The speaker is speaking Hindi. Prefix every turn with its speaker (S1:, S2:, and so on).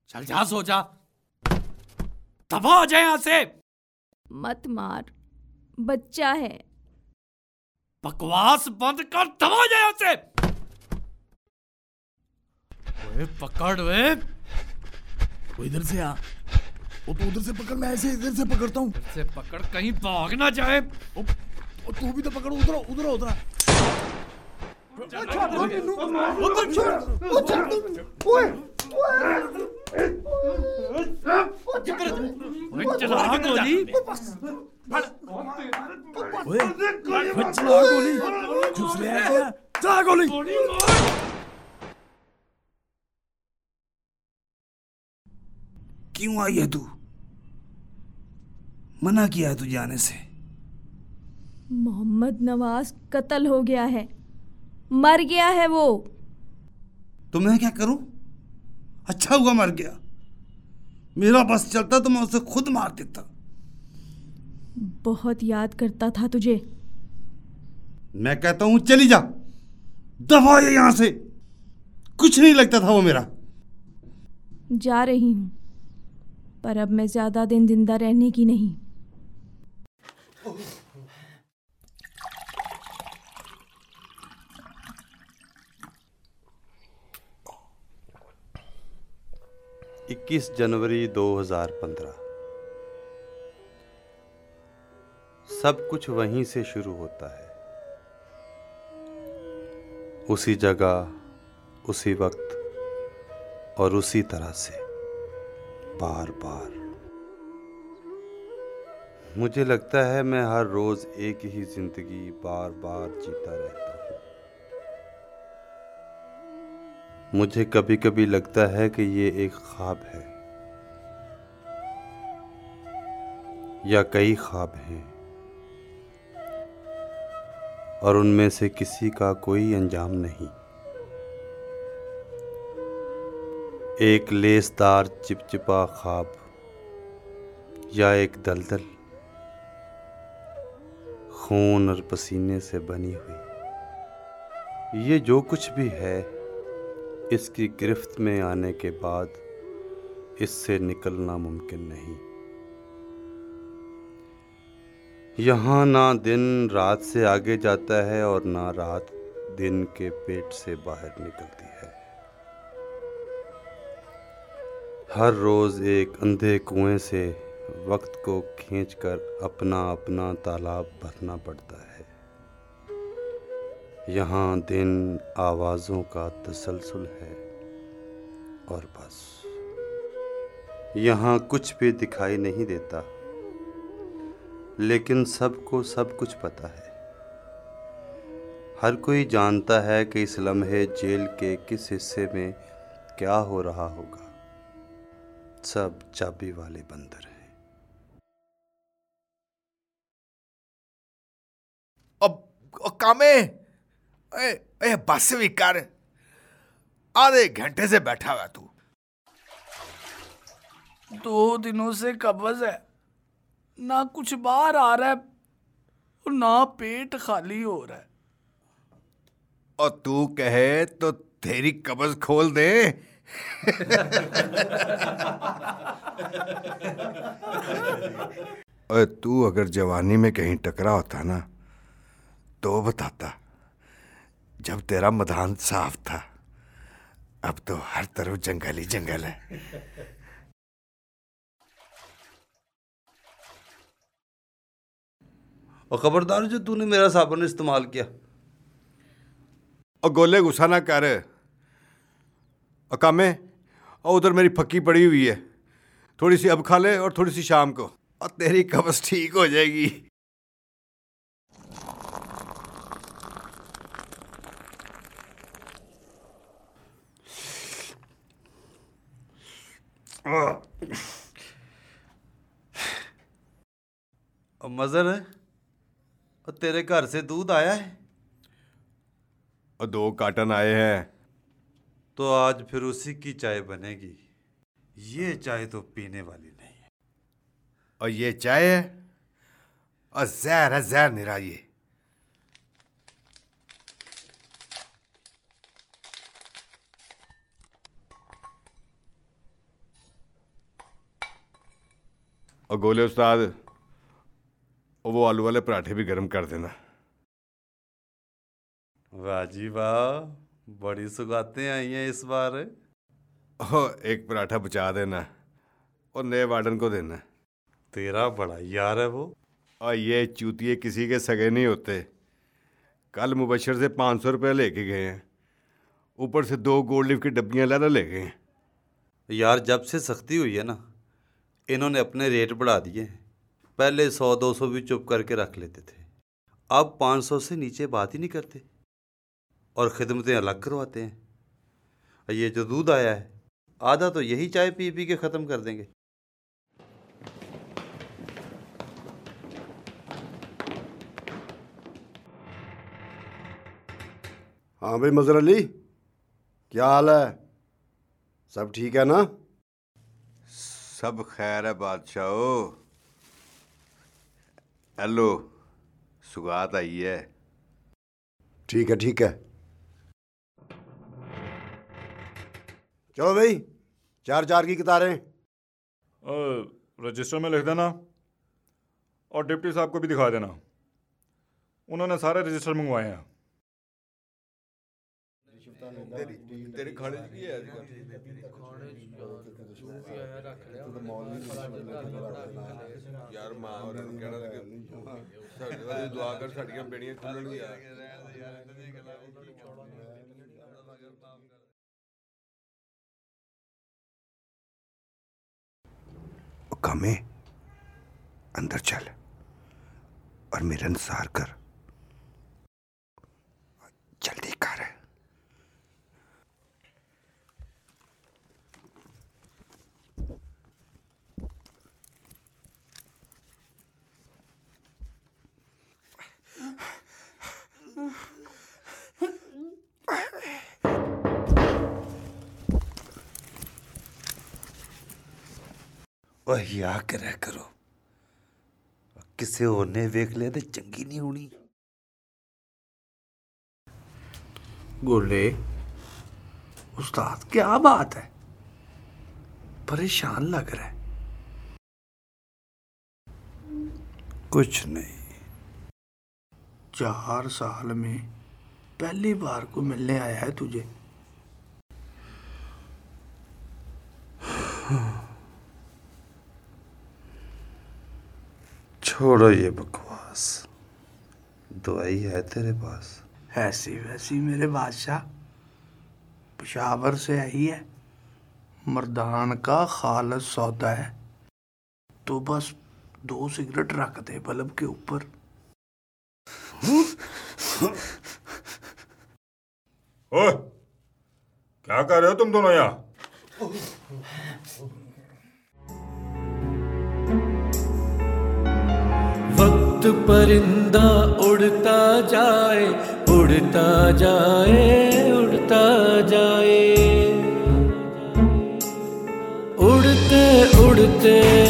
S1: चल जा, सो जा, दबा आ जाए यहां से।
S2: मत मार, बच्चा है।
S1: बकवास बंद कर, दबा आ जाए यहां से। ओए पकड़, वे
S3: वो इधर से आ। वो तू उधर से पकड़, मैं ऐसे इधर से पकड़ता हूँ।
S1: इधर से पकड़, कहीं भाग ना जाए।
S3: तू भी तो पकड़, उधर उधर उधर।
S1: चला गोली,
S3: चला गोली, घुस ले आया, चला गोली। क्यों आई है तू? मना किया है तुझे आने से।
S2: मोहम्मद नवाज कत्ल हो गया है, मर गया है वो।
S3: तो मैं क्या करूं? अच्छा हुआ मर गया। मेरा बस चलता तो मैं उसे खुद मार देता।
S2: बहुत याद करता था तुझे।
S3: मैं कहता हूं चली जा, दफा ये यहां से। कुछ नहीं लगता था वो मेरा।
S2: जा रही हूं, पर अब मैं ज्यादा दिन जिंदा रहने की नहीं।
S4: इक्कीस जनवरी 2015। सब कुछ वहीं से शुरू होता है, उसी जगह, उसी वक्त और उसी तरह से, बार बार। मुझे लगता है मैं हर रोज एक ही जिंदगी बार बार जीता रहता हूँ। मुझे कभी कभी लगता है कि ये एक ख्वाब है या कई ख्वाब हैं, और उनमें से किसी का कोई अंजाम नहीं। एक लेसदार चिपचिपा ख्वाब या एक दलदल, खून और पसीने से बनी हुई। ये जो कुछ भी है, इसकी गिरफ्त में आने के बाद इससे निकलना मुमकिन नहीं। यहाँ ना दिन रात से आगे जाता है और ना रात दिन के पेट से बाहर निकलती है। हर रोज एक अंधे कुएं से वक्त को खींचकर अपना अपना तालाब भरना पड़ता है। यहाँ दिन आवाज़ों का तसलसल है और बस। यहाँ कुछ भी दिखाई नहीं देता, लेकिन सबको सब कुछ पता है। हर कोई जानता है कि इस लम्हे जेल के किस हिस्से में क्या हो रहा होगा। सब चाबी वाले बंदर हैं।
S5: अब कामे, बस भी कर। आधे घंटे से बैठा हुआ तू।
S6: 2 दिनों से कब्ज है, ना कुछ बाहर आ रहा है और ना पेट खाली हो रहा है।
S5: और तू कहे तो तेरी कब्ज खोल दे। और तू अगर जवानी में कहीं टकरा होता ना तो बताता, जब तेरा मैदान साफ था। अब तो हर तरफ जंगल ही जंगल है।
S4: और खबरदार जो तूने मेरा साबुन इस्तेमाल किया।
S5: और गोले गुस्सा ना कर। और कामे, और उधर मेरी फक्की पड़ी हुई है, थोड़ी सी अब खा ले और थोड़ी सी शाम को, और तेरी कब्ज ठीक हो जाएगी।
S4: और मज़र है, और तेरे घर से दूध आया है?
S5: और 2 कार्टन आए हैं।
S4: तो आज फिर उसी की चाय बनेगी। ये चाय तो पीने वाली नहीं है।
S5: और ये चाय है और जहर है, जहर निरा ये। और गोले उस्ताद, और वो आलू वाले पराठे भी गर्म कर देना।
S4: वाह जी वाह, बड़ी सौगातें आई हैं इस बार।
S5: एक पराठा बचा देना और नए वार्डन को देना।
S4: तेरा बड़ा यार है वो।
S5: और ये चूतिए किसी के सगे नहीं होते। कल मुबशर से 500 रुपये लेके गए हैं, ऊपर से 2 गोल्ड लिफ की डब्बियाँ लाना ले गए हैं।
S4: यार जब से सख्ती हुई है ना, इन्होंने अपने रेट बढ़ा दिए हैं। पहले 100-200 भी चुप करके रख लेते थे, अब 500 से नीचे बात ही नहीं करते और खिदमतें अलग करवाते हैं। और ये जो दूध आया है, आधा तो यही चाय पी पी के ख़त्म कर देंगे।
S7: हाँ भाई मजहर अली, क्या हाल है? सब ठीक है ना?
S5: सब खैर है बादशाहो। हेलो, सुगात आई है।
S7: ठीक है ठीक है। चलो भाई, 4-4 की कतारें।
S8: रजिस्टर में लिख देना और डिप्टी साहब को भी दिखा देना, उन्होंने सारे रजिस्टर मंगवाए हैं।
S5: तेरे खाने की है यार, मां और कहना साडे वाली दुआ कर, साडियां बेड़ियां खुलणगियां। कामे, अंदर चल और मेरा इंतजार कर। जल्दी कर।
S3: वही आ करे करो, किसी और ने वेख लिया तो चंगी नहीं होनी।
S6: गोले उस्ताद, क्या बात है? परेशान लग रहा है।
S3: कुछ नहीं।
S6: 4 साल में पहली बार को मिलने आया है तुझे।
S3: छोड़ो ये बकवास, दवाई है तेरे पास?
S6: ऐसी वैसी मेरे बादशाह, पेशावर से आई है, मर्दान का खालस सौदा है। तो बस 2 सिगरेट रख दे बल्ब के ऊपर।
S8: ओए, क्या कर रहे हो तुम दोनों यहाँ?
S1: वक्त परिंदा उड़ता जाए, उड़ता जाए, उड़ता जाए, उड़ते उड़ते